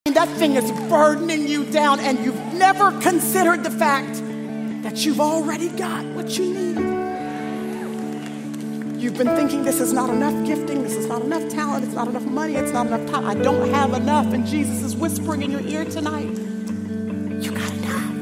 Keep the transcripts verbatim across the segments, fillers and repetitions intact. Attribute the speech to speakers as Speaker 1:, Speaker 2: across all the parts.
Speaker 1: That thing is burdening you down, and you've never considered the fact that you've already got what you need. You've been thinking this is not enough gifting, this is not enough talent, it's not enough money, it's not enough time. I don't have enough. And Jesus is whispering in your ear tonight, you got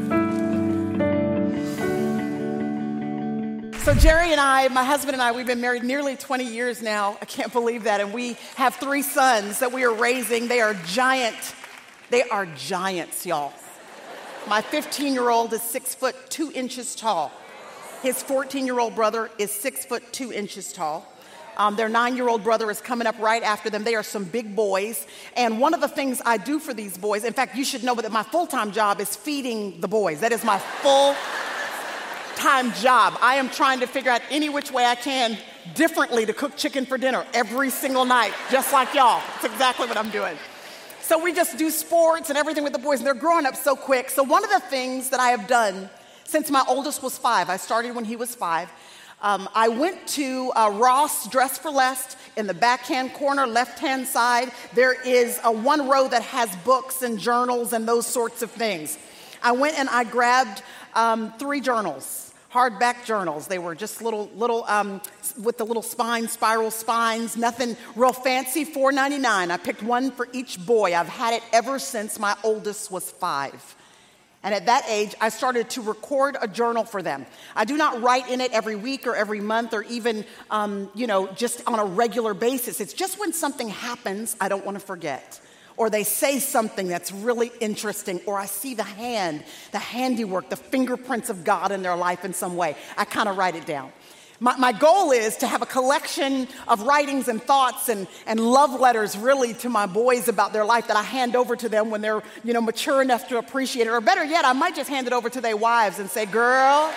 Speaker 1: enough. So Jerry and I, my husband and I, we've been married nearly twenty years now. I can't believe that. And we have three sons that we are raising. They are giant. They are giants, y'all. My fifteen-year-old is six foot two inches tall. His fourteen-year-old brother is six foot two inches tall. Um, their nine-year-old brother is coming up right after them. They are some big boys. And one of the things I do for these boys, in fact, you should know that my full-time job is feeding the boys. That is my full-time job. I am trying to figure out any which way I can differently to cook chicken for dinner every single night, just like y'all. That's exactly what I'm doing. So we just do sports and everything with the boys, and they're growing up so quick. So one of the things that I have done since my oldest was five, I started when he was five, um, I went to uh, Ross Dress for Less. In the backhand corner, left-hand side, there is a one row that has books and journals and those sorts of things. I went and I grabbed um, three journals. Hardback journals. They were just little, little um, with the little spine, spiral spines, nothing real fancy, four ninety-nine. I picked one for each boy. I've had it ever since my oldest was five. And at that age, I started to record a journal for them. I do not write in it every week or every month or even, um, you know, just on a regular basis. It's just when something happens, I don't want to forget. Or they say something that's really interesting, or I see the hand, the handiwork, the fingerprints of God in their life in some way. I kind of write it down. My, my goal is to have a collection of writings and thoughts and, and love letters really to my boys about their life that I hand over to them when they're, you know, mature enough to appreciate it. Or better yet, I might just hand it over to their wives and say, girl,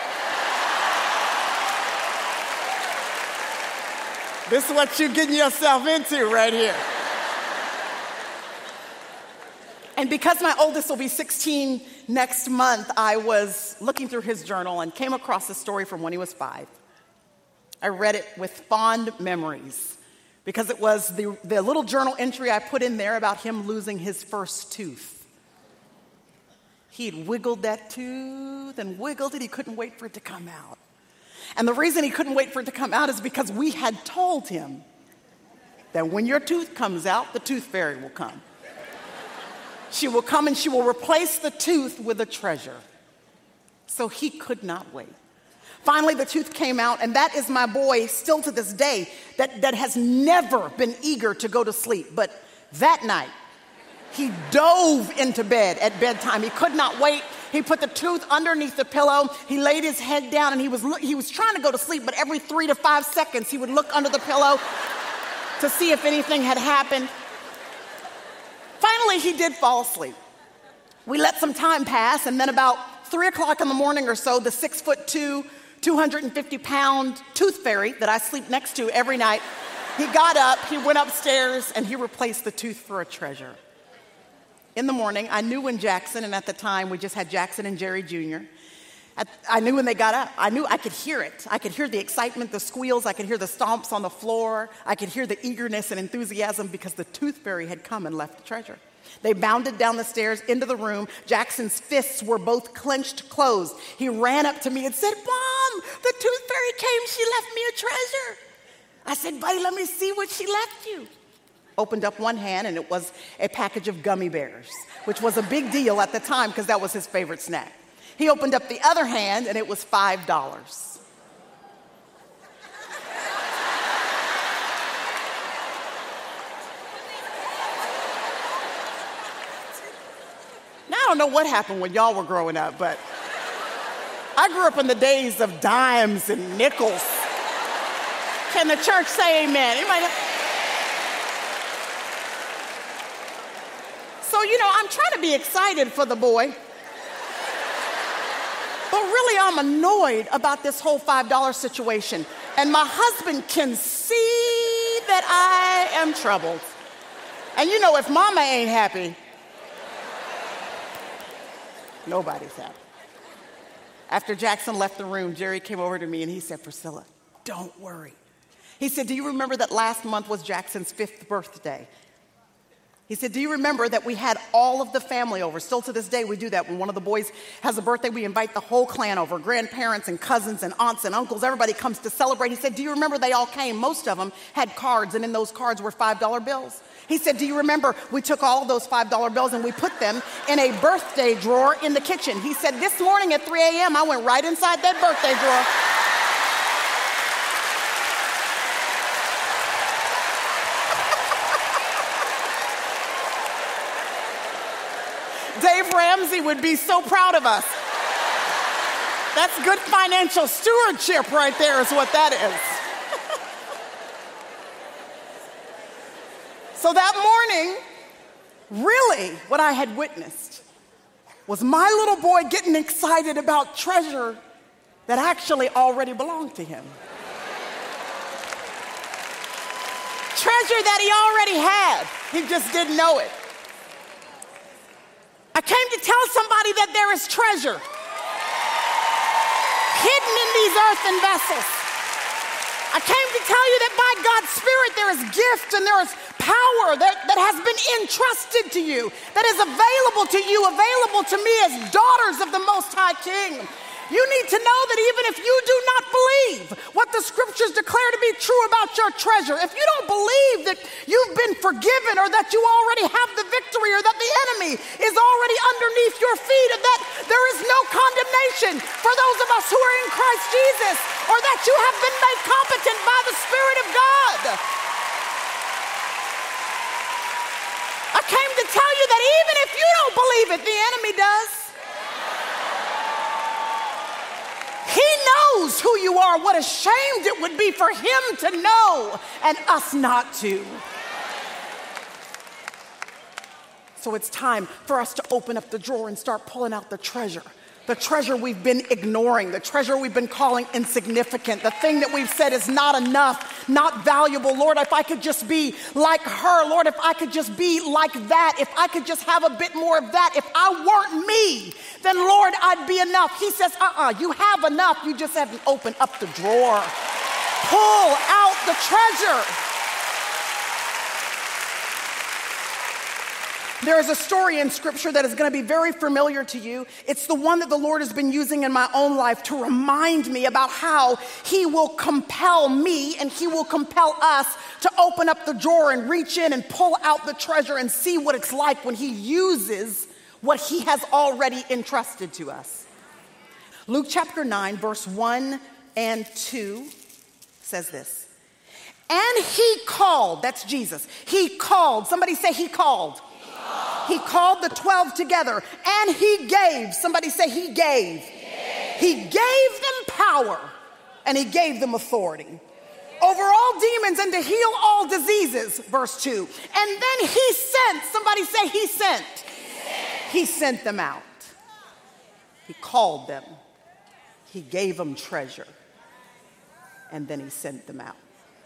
Speaker 1: this is what you're getting yourself into right here. And because my oldest will be sixteen next month, I was looking through his journal and came across a story from when he was five. I read it with fond memories because it was the, the little journal entry I put in there about him losing his first tooth. He'd wiggled that tooth and wiggled it. He couldn't wait for it to come out. And the reason he couldn't wait for it to come out is because we had told him that when your tooth comes out, the tooth fairy will come. She will come and she will replace the tooth with a treasure. So he could not wait. Finally, the tooth came out, and that is my boy still to this day that, that has never been eager to go to sleep. But that night, he dove into bed at bedtime. He could not wait. He put the tooth underneath the pillow. He laid his head down, and he was, he was trying to go to sleep, but every three to five seconds, he would look under the pillow to see if anything had happened. Finally, he did fall asleep. We let some time pass, and then about three o'clock in the morning or so, the six foot two, two hundred fifty pound tooth fairy that I sleep next to every night, he got up, he went upstairs, and he replaced the tooth for a treasure. In the morning, I knew when Jackson, and at the time we just had Jackson and Jerry Junior, I knew when they got up. I knew I could hear it. I could hear the excitement, the squeals. I could hear the stomps on the floor. I could hear the eagerness and enthusiasm because the tooth fairy had come and left the treasure. They bounded down the stairs into the room. Jackson's fists were both clenched closed. He ran up to me and said, Mom, the tooth fairy came. She left me a treasure. I said, buddy, let me see what she left you. Opened up one hand, and it was a package of gummy bears, which was a big deal at the time because that was his favorite snack. He opened up the other hand, and it was five dollars. Now, I don't know what happened when y'all were growing up, but I grew up in the days of dimes and nickels. Can the church say amen? Anybody? So, you know, I'm trying to be excited for the boy. But really, I'm annoyed about this whole five dollar situation. And my husband can see that I am troubled. And you know, if mama ain't happy, nobody's happy. After Jackson left the room, Jerry came over to me and he said, Priscilla, don't worry. He said, do you remember that last month was Jackson's fifth birthday? He said, do you remember that we had all of the family over? Still to this day, we do that. When one of the boys has a birthday, we invite the whole clan over, grandparents and cousins and aunts and uncles. Everybody comes to celebrate. He said, do you remember they all came? Most of them had cards, and in those cards were five dollar bills. He said, do you remember we took all of those five dollar bills and we put them in a birthday drawer in the kitchen? He said, this morning at three a.m., I went right inside that birthday drawer. Dave Ramsey would be so proud of us. That's good financial stewardship right there is what that is. So that morning, really what I had witnessed was my little boy getting excited about treasure that actually already belonged to him. Treasure that he already had. He just didn't know it. I came to tell somebody that there is treasure hidden in these earthen vessels. I came to tell you that by God's Spirit there is gift and there is power that, that has been entrusted to you, that is available to you, available to me as daughters of the Most High King. You need to know that even if you do not believe what the scriptures declare to be true about your treasure, if you don't believe that you've been forgiven or that you already have the victory or that the enemy is already underneath your feet and that there is no condemnation for those of us who are in Christ Jesus or that you have been made competent by the Spirit of God. I came to tell you that even if you don't believe it, the enemy does. He knows who you are. What a shame it would be for him to know and us not to. So it's time for us to open up the drawer and start pulling out the treasure. The treasure we've been ignoring, the treasure we've been calling insignificant, the thing that we've said is not enough, not valuable. Lord, if I could just be like her, Lord, if I could just be like that, if I could just have a bit more of that, if I weren't me, then Lord, I'd be enough. He says, uh-uh, you have enough, you just haven't opened up the drawer. Pull out the treasure. There is a story in Scripture that is going to be very familiar to you. It's the one that the Lord has been using in my own life to remind me about how He will compel me and He will compel us to open up the drawer and reach in and pull out the treasure and see what it's like when He uses what He has already entrusted to us. Luke chapter nine, verse one and two says this. And He called, that's Jesus, He called, somebody say He called. He called the twelve together and He gave, somebody say He gave. He gave them power and He gave them authority over all demons and to heal all diseases, verse two. And then He sent, somebody say He sent. He sent, he sent them out. He called them. He gave them treasure. And then He sent them out.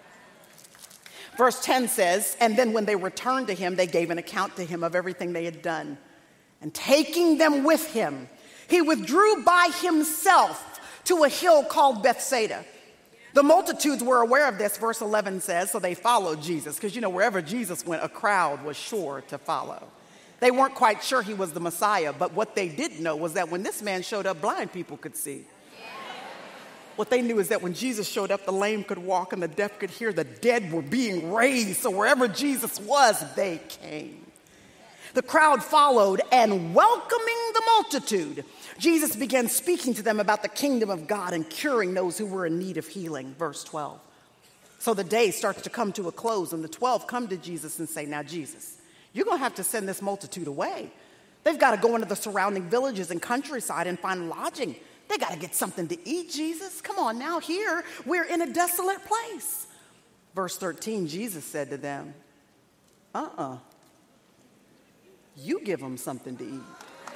Speaker 1: Verse ten says, and then when they returned to Him, they gave an account to Him of everything they had done. And taking them with Him, He withdrew by Himself to a hill called Bethsaida. The multitudes were aware of this, verse eleven says, so they followed Jesus. Because, you know, wherever Jesus went, a crowd was sure to follow. They weren't quite sure He was the Messiah, but what they did know was that when this man showed up, blind people could see. What they knew is that when Jesus showed up, the lame could walk and the deaf could hear, the dead were being raised. So wherever Jesus was, they came. The crowd followed, and welcoming the multitude, Jesus began speaking to them about the kingdom of God and curing those who were in need of healing. Verse twelve. So the day starts to come to a close, and the twelve come to Jesus and say, now, Jesus, you're going to have to send this multitude away. They've got to go into the surrounding villages and countryside and find lodging. They got to get something to eat, Jesus. Come on now, here we're in a desolate place. Verse thirteen, Jesus said to them, uh-uh, you give them something to eat.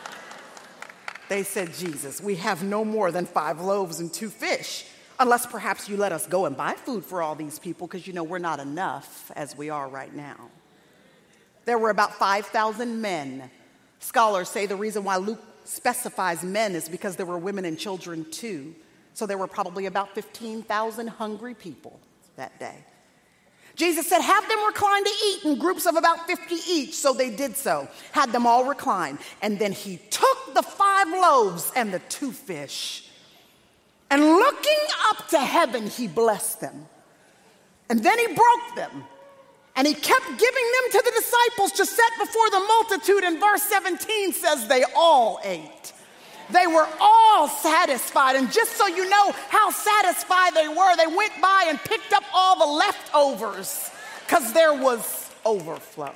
Speaker 1: They said, Jesus, we have no more than five loaves and two fish, unless perhaps you let us go and buy food for all these people, because you know we're not enough as we are right now. There were about five thousand men. Scholars say the reason why Luke specifies men is because there were women and children too. So there were probably about fifteen thousand hungry people that day. Jesus said, have them recline to eat in groups of about fifty each. So they did so, had them all recline. And then he took the five loaves and the two fish. And looking up to heaven, he blessed them. And then he broke them. And he kept giving them to the disciples to set before the multitude. And verse seventeen says they all ate. They were all satisfied. And just so you know how satisfied they were, they went by and picked up all the leftovers because there was overflow.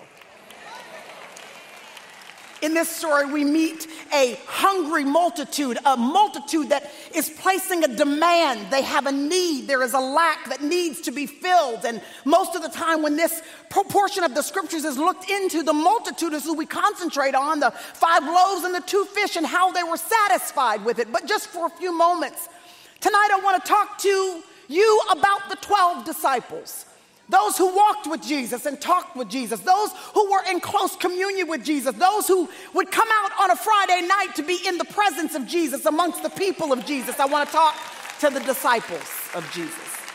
Speaker 1: In this story, we meet a hungry multitude, a multitude that is placing a demand. They have a need. There is a lack that needs to be filled. And most of the time when this proportion of the scriptures is looked into, the multitude is who we concentrate on, the five loaves and the two fish and how they were satisfied with it. But just for a few moments, tonight I want to talk to you about the twelve disciples. Those who walked with Jesus and talked with Jesus, those who were in close communion with Jesus, those who would come out on a Friday night to be in the presence of Jesus, amongst the people of Jesus. I want to talk to the disciples of Jesus.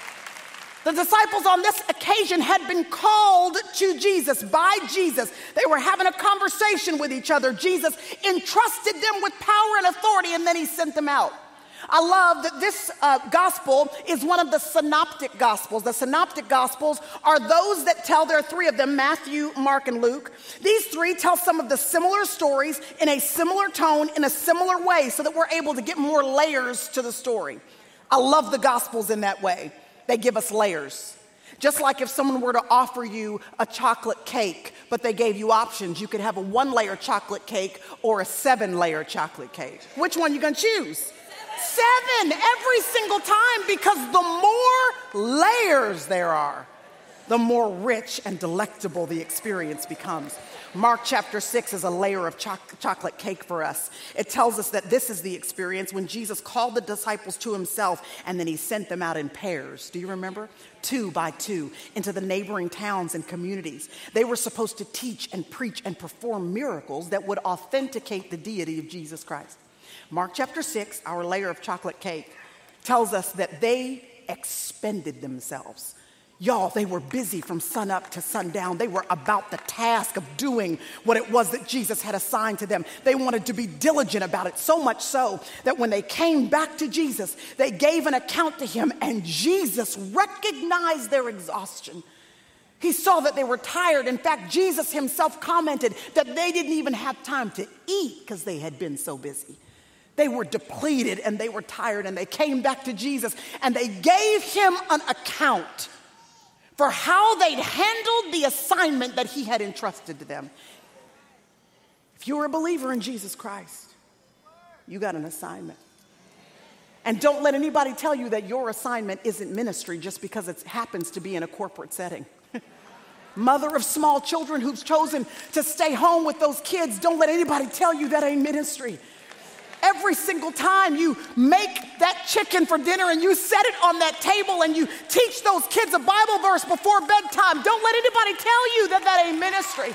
Speaker 1: The disciples on this occasion had been called to Jesus by Jesus. They were having a conversation with each other. Jesus entrusted them with power and authority, and then he sent them out. I love that this uh, gospel is one of the synoptic gospels. The synoptic gospels are those that tell, there are three of them, Matthew, Mark, and Luke. These three tell some of the similar stories in a similar tone, in a similar way, so that we're able to get more layers to the story. I love the gospels in that way. They give us layers. Just like if someone were to offer you a chocolate cake, but they gave you options, you could have a one-layer chocolate cake or a seven-layer chocolate cake. Which one are you going to choose? Seven every single time, because the more layers there are, the more rich and delectable the experience becomes. Mark chapter six is a layer of cho- chocolate cake for us. It tells us that this is the experience when Jesus called the disciples to himself and then he sent them out in pairs. Do you remember? Two by two into the neighboring towns and communities. They were supposed to teach and preach and perform miracles that would authenticate the deity of Jesus Christ. Mark chapter six, our layer of chocolate cake, tells us that they expended themselves. Y'all, they were busy from sun up to sundown. They were about the task of doing what it was that Jesus had assigned to them. They wanted to be diligent about it, so much so that when they came back to Jesus, they gave an account to him, and Jesus recognized their exhaustion. He saw that they were tired. In fact, Jesus himself commented that they didn't even have time to eat because they had been so busy. They were depleted and they were tired, and they came back to Jesus and they gave him an account for how they'd handled the assignment that he had entrusted to them. If you're a believer in Jesus Christ, you got an assignment. And don't let anybody tell you that your assignment isn't ministry just because it happens to be in a corporate setting. Mother of small children who's chosen to stay home with those kids, don't let anybody tell you that ain't ministry. Every single time you make that chicken for dinner and you set it on that table and you teach those kids a Bible verse before bedtime, don't let anybody tell you that that ain't ministry.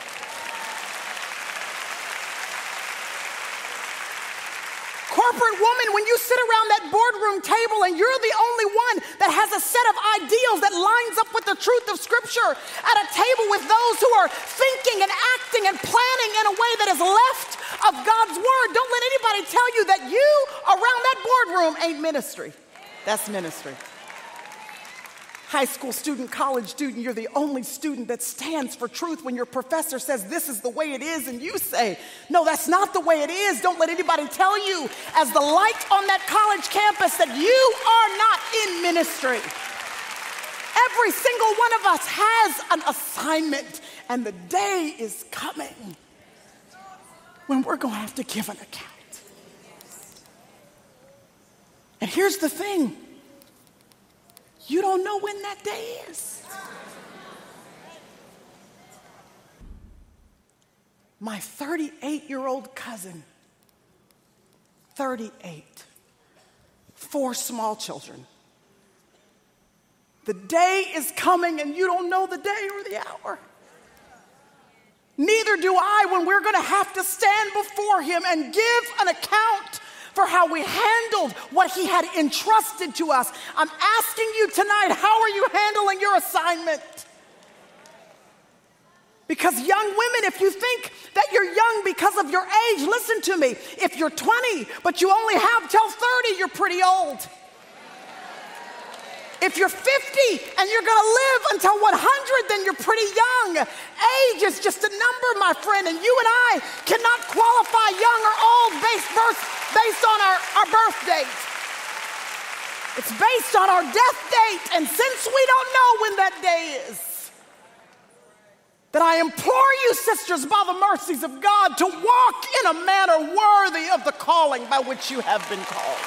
Speaker 1: Corporate woman, when you sit around that boardroom table and you're the only one that has a set of ideals that lines up with the truth of Scripture, at a table with those who are thinking and acting and planning in a way that is left of God's word, don't let anybody tell you that you around that boardroom ain't ministry. That's ministry. High school student, college student, you're the only student that stands for truth when your professor says this is the way it is and you say, no, that's not the way it is. Don't let anybody tell you as the light on that college campus that you are not in ministry. Every single one of us has an assignment, and the day is coming when we're going to have to give an account. And here's the thing. You don't know when that day is. My thirty-eight-year-old cousin, thirty-eight, four small children. The day is coming and you don't know the day or the hour. Neither do I when we're going to have to stand before him and give an account for how we handled what he had entrusted to us. I'm asking you tonight, how are you handling your assignment? Because young women, if you think that you're young because of your age, listen to me. If you're twenty, but you only have till thirty, you're pretty old. If you're fifty and you're going to live until one hundred, then you're pretty young. Age is just a number, my friend, and you and I cannot qualify young or old based, birth, based on our, our birth date. It's based on our death date, and since we don't know when that day is, that I implore you, sisters, by the mercies of God, to walk in a manner worthy of the calling by which you have been called.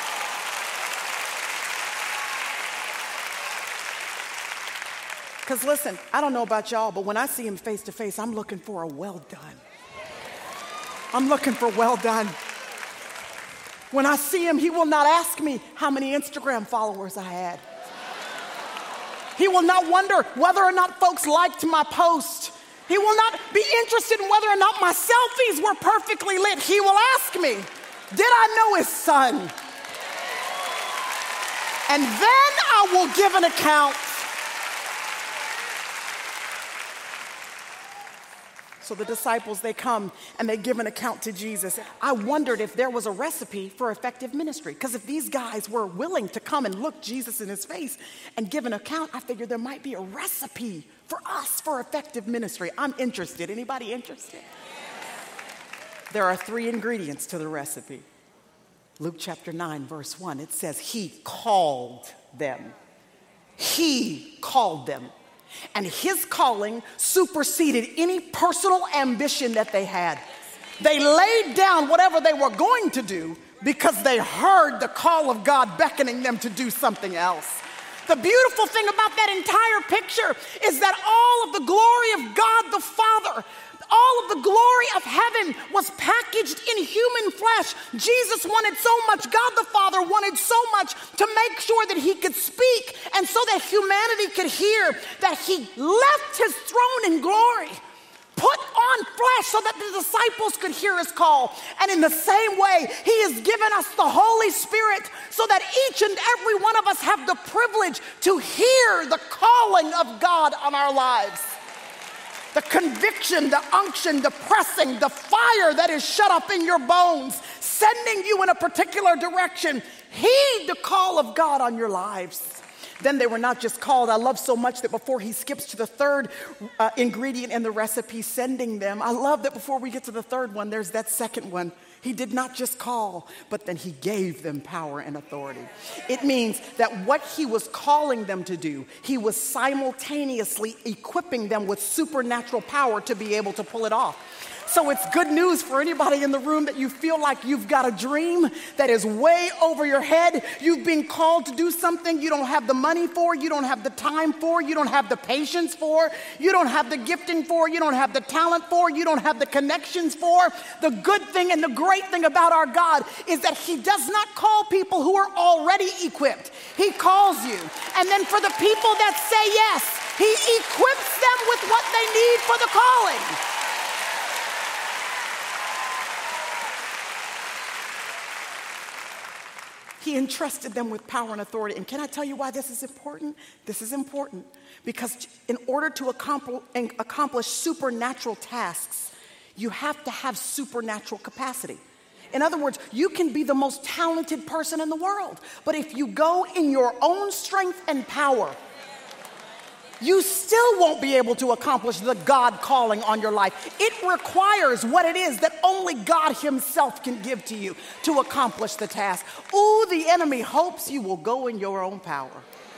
Speaker 1: Because listen, I don't know about y'all, but when I see him face to face, I'm looking for a well done. I'm looking for well done. When I see him, he will not ask me how many Instagram followers I had. He will not wonder whether or not folks liked my post. He will not be interested in whether or not my selfies were perfectly lit. He will ask me, did I know his son? And then I will give an account. So the disciples, they come and they give an account to Jesus. I wondered if there was a recipe for effective ministry. Because if these guys were willing to come and look Jesus in his face and give an account, I figured there might be a recipe for us for effective ministry. I'm interested. Anybody interested? There are three ingredients to the recipe. Luke chapter nine, verse one, it says, he called them. He called them. And his calling superseded any personal ambition that they had. They laid down whatever they were going to do because they heard the call of God beckoning them to do something else. The beautiful thing about that entire picture is that all of the glory of God the Father, all of the glory of heaven was packaged in human flesh. Jesus wanted so much, God the Father wanted so much to make sure that he could speak and so that humanity could hear that he left his throne in glory, put on flesh so that the disciples could hear his call. And in the same way, he has given us the Holy Spirit so that each and every one of us have the privilege to hear the calling of God on our lives. The conviction, the unction, the pressing, the fire that is shut up in your bones, sending you in a particular direction. Heed the call of God on your lives. Then they were not just called. I love so much that before he skips to the third uh, ingredient in the recipe, sending them, I love that before we get to the third one, there's that second one. He did not just call, but then he gave them power and authority. It means that what he was calling them to do, he was simultaneously equipping them with supernatural power to be able to pull it off. So it's good news for anybody in the room that you feel like you've got a dream that is way over your head. You've been called to do something you don't have the money for, you don't have the time for, you don't have the patience for, you don't have the gifting for, you don't have the talent for, you don't have the connections for. The good thing and the great thing about our God is that he does not call people who are already equipped. He calls you. And then for the people that say yes, he equips them with what they need for the calling. He entrusted them with power and authority. And can I tell you why this is important? This is important because in order to accomplish, accomplish supernatural tasks, you have to have supernatural capacity. In other words, you can be the most talented person in the world, but if you go in your own strength and power, you still won't be able to accomplish the God calling on your life. It requires what it is that only God himself can give to you to accomplish the task. Ooh, the enemy hopes you will go in your own power.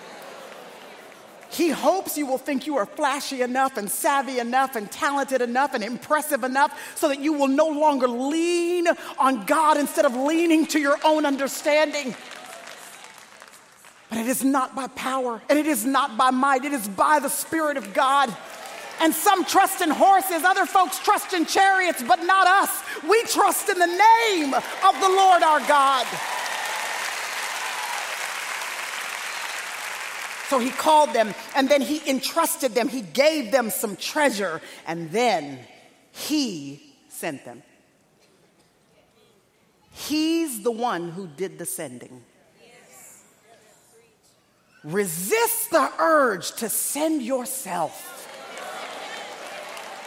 Speaker 1: He hopes you will think you are flashy enough and savvy enough and talented enough and impressive enough so that you will no longer lean on God instead of leaning to your own understanding. But it is not by power, and it is not by might. It is by the Spirit of God. And some trust in horses, other folks trust in chariots, but not us. We trust in the name of the Lord our God. So he called them, and then he entrusted them. He gave them some treasure, and then he sent them. He's the one who did the sending. Resist the urge to send yourself.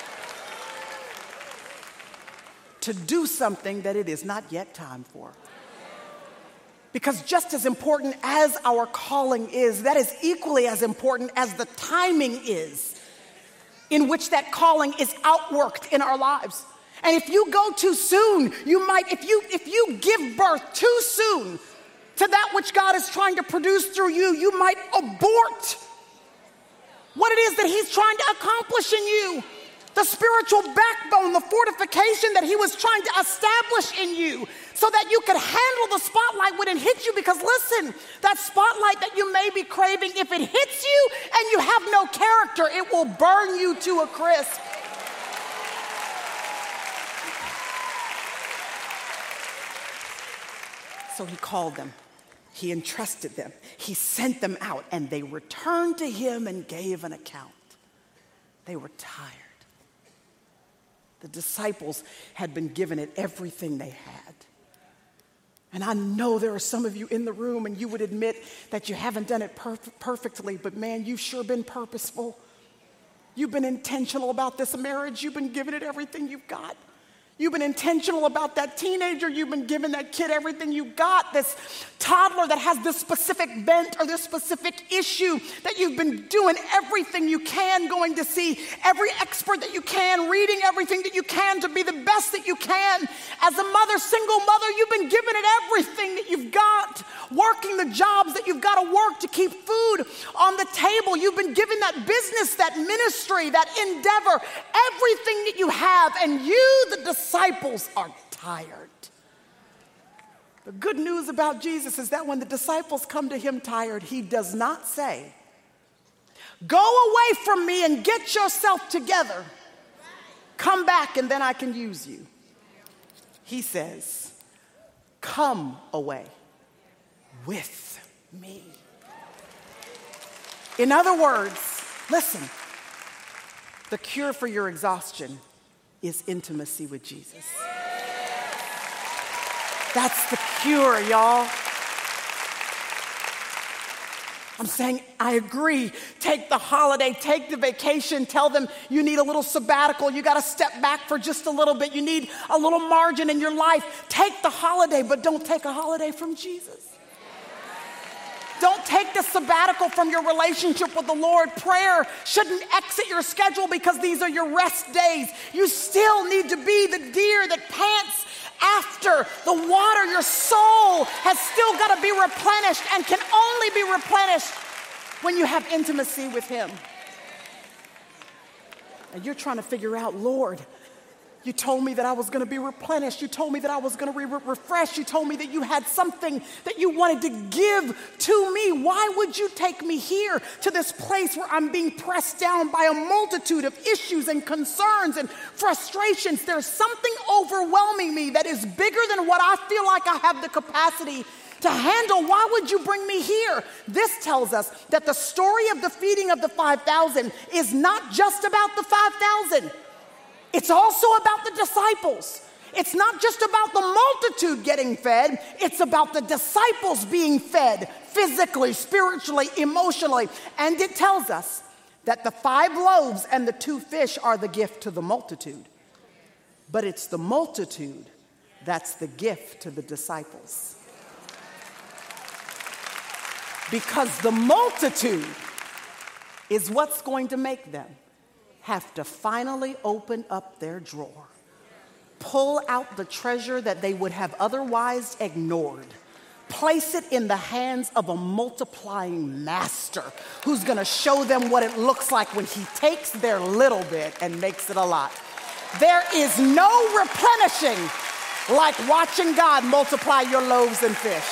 Speaker 1: to do something that it is not yet time for. Because just as important as our calling is, that is equally as important as the timing is in which that calling is outworked in our lives. And if you go too soon, you might, if you if you give birth too soon to that which God is trying to produce through you, you might abort what it is that he's trying to accomplish in you. The spiritual backbone, the fortification that he was trying to establish in you so that you could handle the spotlight when it hits you. Because listen, that spotlight that you may be craving, if it hits you and you have no character, it will burn you to a crisp. So he called them. He entrusted them. He sent them out, and they returned to him and gave an account. They were tired. The disciples had been given it everything they had. And I know there are some of you in the room, and you would admit that you haven't done it perf- perfectly, but man, you've sure been purposeful. You've been intentional about this marriage. You've been giving it everything you've got. You've been intentional about that teenager. You've been giving that kid everything you got. This toddler that has this specific bent or this specific issue that you've been doing everything you can, going to see every expert that you can, reading everything that you can to be the best that you can. As a mother, single mother, you've been giving it everything that you've got, working the jobs that you've got to work to keep food on the table. You've been giving that business, that ministry, that endeavor, everything that you have, and you, the disciples, are tired. The good news about Jesus is that when the disciples come to him tired, he does not say, "Go away from me and get yourself together. Come back and then I can use you." He says, "Come away with me." In other words, listen, the cure for your exhaustion is intimacy with Jesus. That's the cure, y'all. I'm saying, I agree. Take the holiday, take the vacation, tell them you need a little sabbatical. You got to step back for just a little bit. You need a little margin in your life. Take the holiday, but don't take a holiday from Jesus. Don't take the sabbatical from your relationship with the Lord. Prayer shouldn't exit your schedule because these are your rest days. You still need to be the deer that pants after the water. Your soul has still got to be replenished and can only be replenished when you have intimacy with him. And you're trying to figure out, Lord, you told me that I was going to be replenished. You told me that I was going to be re- refreshed. You told me that you had something that you wanted to give to me. Why would you take me here to this place where I'm being pressed down by a multitude of issues and concerns and frustrations? There's something overwhelming me that is bigger than what I feel like I have the capacity to handle. Why would you bring me here? This tells us that the story of the feeding of the five thousand is not just about the five thousand. It's also about the disciples. It's not just about the multitude getting fed. It's about the disciples being fed physically, spiritually, emotionally. And it tells us that the five loaves and the two fish are the gift to the multitude. But it's the multitude that's the gift to the disciples. Because the multitude is what's going to make them have to finally open up their drawer, pull out the treasure that they would have otherwise ignored, place it in the hands of a multiplying master who's going to show them what it looks like when he takes their little bit and makes it a lot. There is no replenishing like watching God multiply your loaves and fish.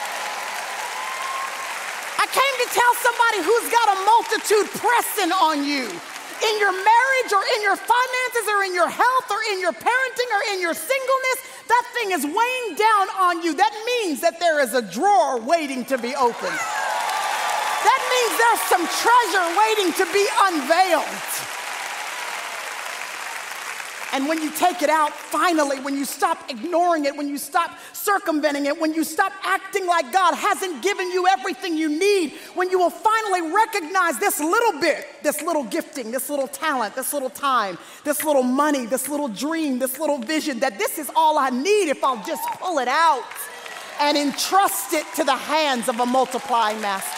Speaker 1: I came to tell somebody who's got a multitude pressing on you. In your marriage or in your finances or in your health or in your parenting or in your singleness, that thing is weighing down on you. That means that there is a drawer waiting to be opened. That means there's some treasure waiting to be unveiled. And when you take it out, finally, when you stop ignoring it, when you stop circumventing it, when you stop acting like God hasn't given you everything you need, when you will finally recognize this little bit, this little gifting, this little talent, this little time, this little money, this little dream, this little vision, that this is all I need if I'll just pull it out and entrust it to the hands of a multiplying master.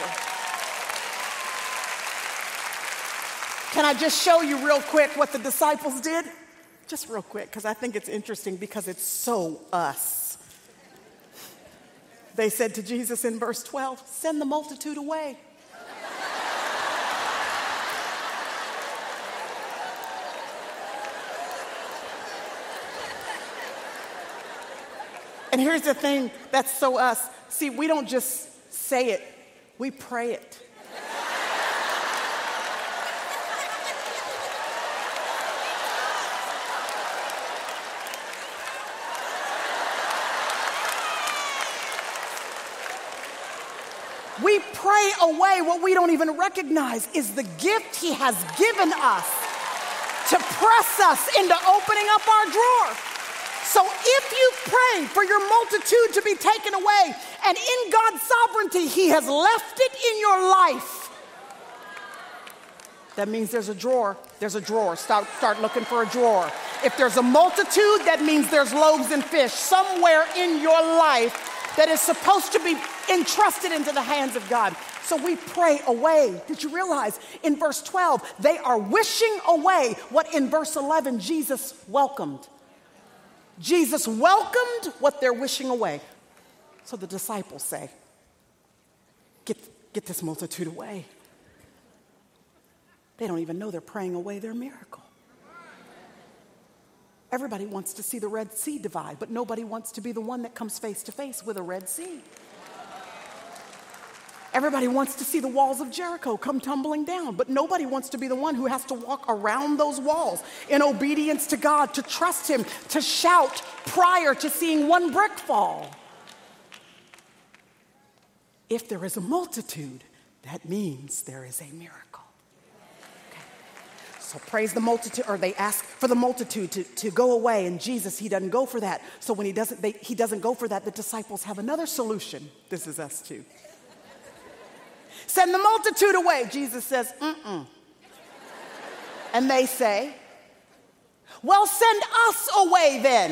Speaker 1: Can I just show you real quick what the disciples did? Just real quick, because I think it's interesting because it's so us. They said to Jesus in verse twelve, send the multitude away. And here's the thing that's so us. See, we don't just say it, we pray it. We pray away what we don't even recognize is the gift he has given us to press us into opening up our drawer. So if you pray for your multitude to be taken away, and in God's sovereignty, he has left it in your life, that means there's a drawer. There's a drawer. Start, start looking for a drawer. If there's a multitude, that means there's loaves and fish somewhere in your life that is supposed to be entrusted into the hands of God. So we pray away. Did you realize in verse twelve, they are wishing away what in verse eleven Jesus welcomed? Jesus welcomed what they're wishing away. So the disciples say, get, get this multitude away. They don't even know they're praying away their miracle. Everybody wants to see the Red Sea divide, but nobody wants to be the one that comes face to face with a Red Sea. Everybody wants to see the walls of Jericho come tumbling down, but nobody wants to be the one who has to walk around those walls in obedience to God, to trust him, to shout prior to seeing one brick fall. If there is a multitude, that means there is a miracle. Okay. So praise the multitude, or they ask for the multitude to, to go away, and Jesus, he doesn't go for that. So when he doesn't, they, he doesn't go for that, the disciples have another solution. This is us too. Send the multitude away. Jesus says, mm-mm. And they say, well, send us away then.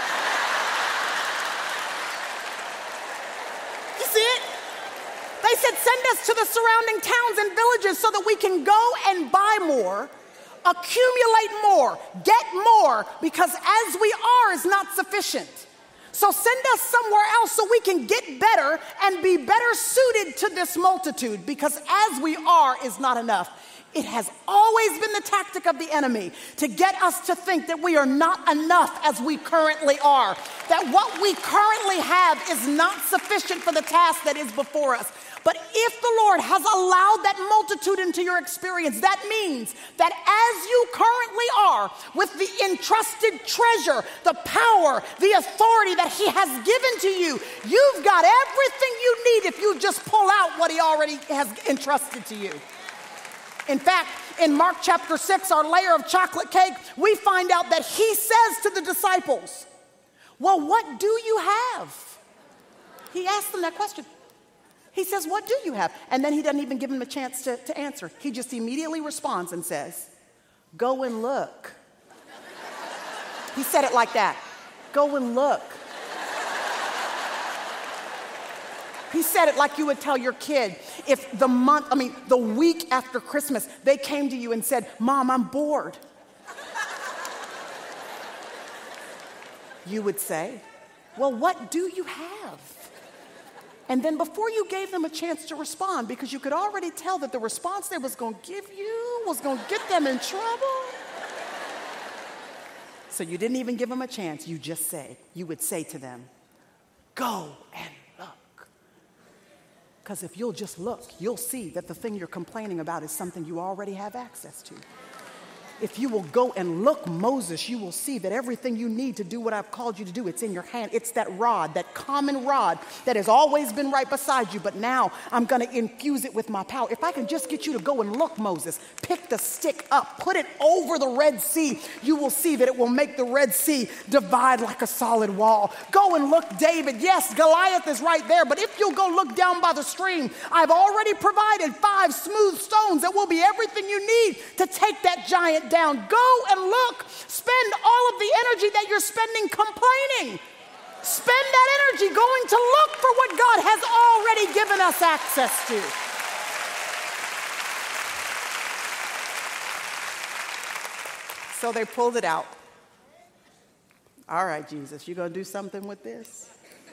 Speaker 1: You see it? They said, send us to the surrounding towns and villages so that we can go and buy more, accumulate more, get more, because as we are is not sufficient. So send us somewhere else so we can get better and be better suited to this multitude, because as we are is not enough. It has always been the tactic of the enemy to get us to think that we are not enough as we currently are, that what we currently have is not sufficient for the task that is before us. But if the Lord has allowed that multitude into your experience, that means that as you currently are, with the entrusted treasure, the power, the authority that he has given to you, you've got everything you need if you just pull out what he already has entrusted to you. In fact, in Mark chapter six, our layer of chocolate cake, we find out that he says to the disciples, well, what do you have? He asked them that question. He says, what do you have? And then he doesn't even give them a chance to, to answer. He just immediately responds and says, go and look. He said it like that. Go and look. He said it like you would tell your kid if the month, I mean, the week after Christmas, they came to you and said, Mom, I'm bored. You would say, well, what do you have? And then before you gave them a chance to respond, because you could already tell that the response they was going to give you was going to get them in trouble. So you didn't even give them a chance. You just say, you would say to them, go and look. Because if you'll just look, you'll see that the thing you're complaining about is something you already have access to. If you will go and look, Moses, you will see that everything you need to do what I've called you to do, it's in your hand. It's that rod, that common rod that has always been right beside you, but now I'm going to infuse it with my power. If I can just get you to go and look, Moses, pick the stick up, put it over the Red Sea, you will see that it will make the Red Sea divide like a solid wall. Go and look, David. Yes, Goliath is right there, but if you'll go look down by the stream, I've already provided five smooth stones that will be everything you need to take that giant down. Go and look. Spend all of the energy that you're spending complaining. Spend that energy going to look for what God has already given us access to. So they pulled it out. All right, Jesus, you going to do something with this?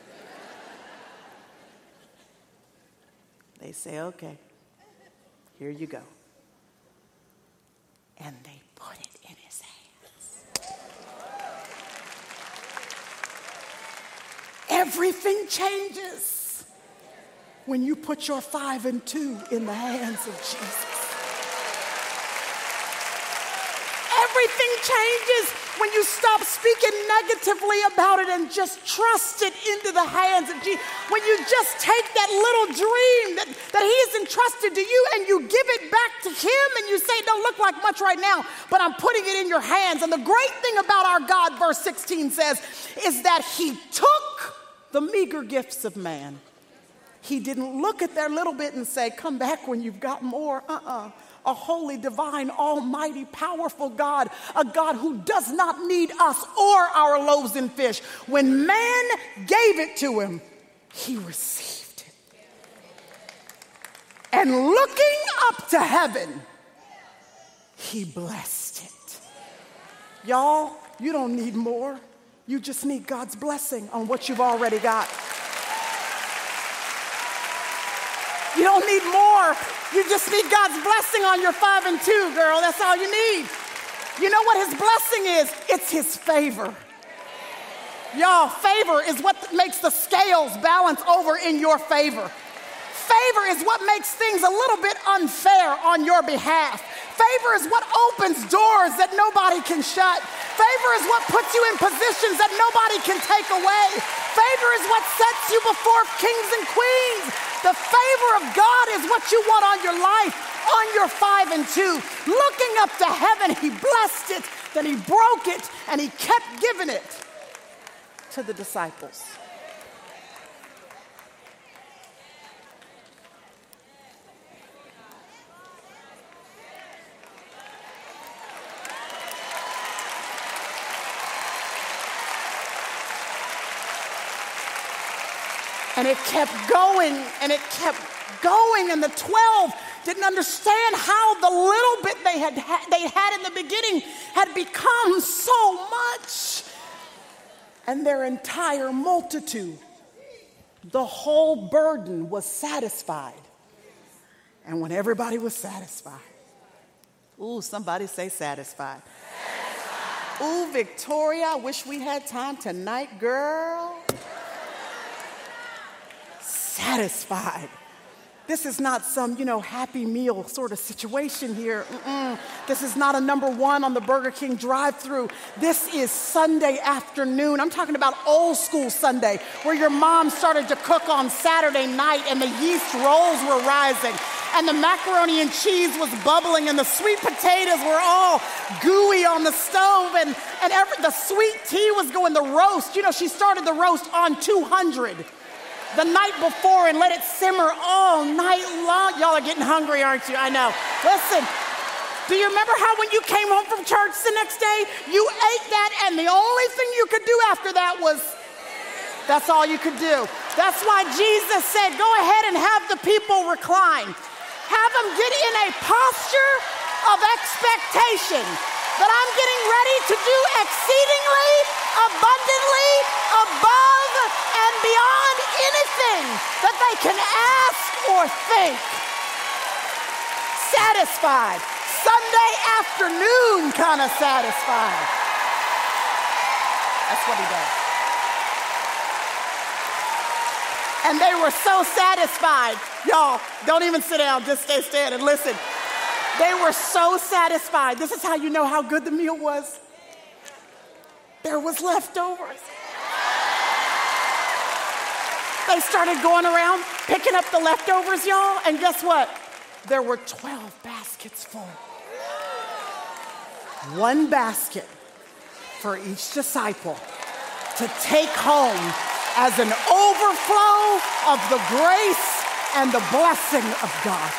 Speaker 1: They say, okay, here you go. And they put it in his hands. Everything changes when you put your five and two in the hands of Jesus. Everything changes when you stop speaking negatively about it and just trust it into the hands of Jesus. When you just take that little dream that, that he has entrusted to you and you give it back to him and you say, it don't look like much right now, but I'm putting it in your hands. And the great thing about our God, verse sixteen says, is that he took the meager gifts of man. He didn't look at their little bit and say, come back when you've got more. Uh-uh. A holy, divine, almighty, powerful God, a God who does not need us or our loaves and fish. When man gave it to him, he received it. And looking up to heaven, he blessed it. Y'all, you don't need more. You just need God's blessing on what you've already got. You don't need more. You just need God's blessing on your five and two, girl. That's all you need. You know what his blessing is? It's his favor. Y'all, favor is what makes the scales balance over in your favor. Favor is what makes things a little bit unfair on your behalf. Favor is what opens doors that nobody can shut. Favor is what puts you in positions that nobody can take away. Favor is what sets you before kings and queens. The favor of God is what you want on your life, on your five and two. Looking up to heaven, he blessed it, then he broke it, and he kept giving it to the disciples. And it kept going, and it kept going, and the twelve didn't understand how the little bit they had ha- they had in the beginning had become so much. And their entire multitude, the whole burden was satisfied. And when everybody was satisfied, ooh, somebody say satisfied. Satisfied. Ooh, Victoria, I wish we had time tonight, girl. Satisfied. This is not some, you know, Happy Meal sort of situation here. Mm-mm. This is not a number one on the Burger King drive-thru. This is Sunday afternoon. I'm talking about old school Sunday, where your mom started to cook on Saturday night and the yeast rolls were rising and the macaroni and cheese was bubbling and the sweet potatoes were all gooey on the stove and, and every, the sweet tea was going, the roast. You know, she started the roast on two hundred. The night before and let it simmer all night long. Y'all are getting hungry, aren't you? I know. Listen, do you remember how when you came home from church the next day, you ate that and the only thing you could do after that was, that's all you could do. That's why Jesus said, go ahead and have the people recline. Have them get in a posture of expectation that I'm getting ready to do exceedingly, abundantly, above and beyond anything that they can ask or think. Satisfied. Sunday afternoon kind of satisfied. That's what he does. And they were so satisfied. Y'all, don't even sit down, just stay standing. Listen. They were so satisfied. This is how you know how good the meal was. There was leftovers. They started going around picking up the leftovers, y'all, and guess what? There were twelve baskets full. One basket for each disciple to take home as an overflow of the grace and the blessing of God.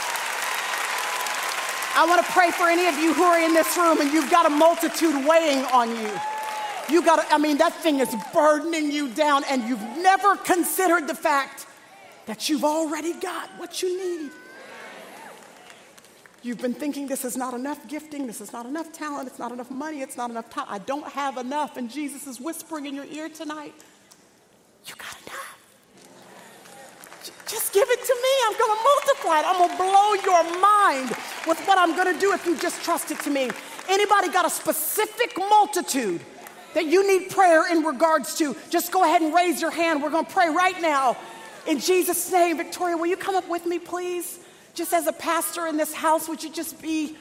Speaker 1: I want to pray for any of you who are in this room and you've got a multitude weighing on you. You got to, I mean, that thing is burdening you down and you've never considered the fact that you've already got what you need. You've been thinking this is not enough gifting, this is not enough talent, it's not enough money, it's not enough time. I don't have enough. And Jesus is whispering in your ear tonight, you got enough. Just give it to me. I'm going to multiply it. I'm going to blow your mind with what I'm going to do if you just trust it to me. Anybody got a specific multitude that you need prayer in regards to? Just go ahead and raise your hand. We're going to pray right now. In Jesus' name, Victoria, will you come up with me, please? Just as a pastor in this house, would you just be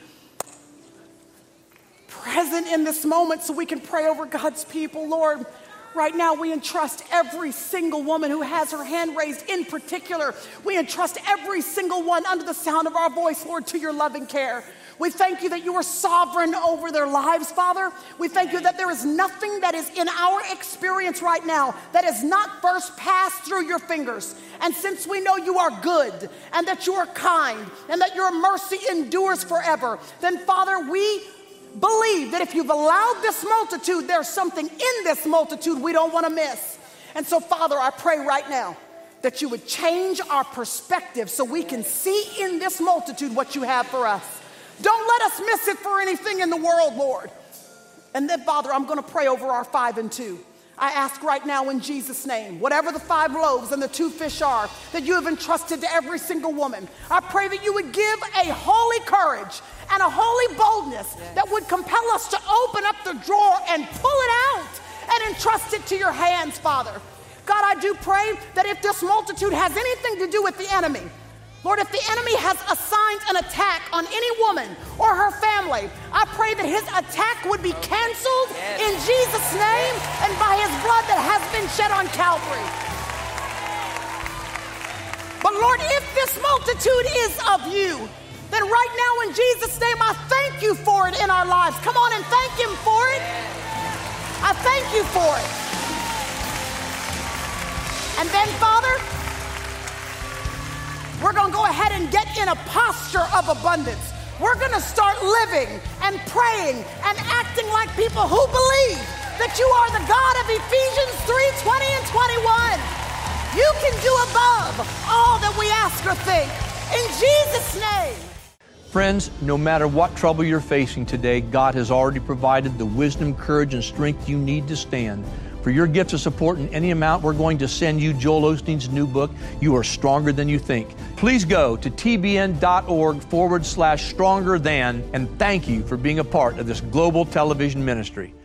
Speaker 1: present in this moment so we can pray over God's people? Lord, right now we entrust every single woman who has her hand raised in particular. We entrust every single one under the sound of our voice, Lord, to your loving care. We thank you that you are sovereign over their lives, Father. We thank you that there is nothing that is in our experience right now that has not first passed through your fingers. And since we know you are good and that you are kind and that your mercy endures forever, then, Father, we believe that if you've allowed this multitude, there's something in this multitude we don't want to miss. And so, Father, I pray right now that you would change our perspective so we can see in this multitude what you have for us. Don't let us miss it for anything in the world, Lord. And then, Father, I'm going to pray over our five and two. I ask right now in Jesus' name, whatever the five loaves and the two fish are that you have entrusted to every single woman, I pray that you would give a holy courage and a holy boldness yes. that would compel us to open up the drawer and pull it out and entrust it to your hands, Father. God, I do pray that if this multitude has anything to do with the enemy, Lord, if the enemy has assigned an attack on any woman or her family, I pray that his attack would be canceled yes. in Jesus' name and by his blood that has been shed on Calvary. But Lord, if this multitude is of you, then right now in Jesus' name, I thank you for it in our lives. Come on and thank him for it. I thank you for it. And then, Father, we're going to go ahead and get in a posture of abundance. We're going to start living and praying and acting like people who believe that you are the God of Ephesians three, twenty and twenty-one. You can do above all that we ask or think. In Jesus' name.
Speaker 2: Friends, no matter what trouble you're facing today, God has already provided the wisdom, courage, and strength you need to stand. For your gift of support in any amount, we're going to send you Joel Osteen's new book, You Are Stronger Than You Think. Please go to tbn.org forward slash stronger than, and thank you for being a part of this global television ministry.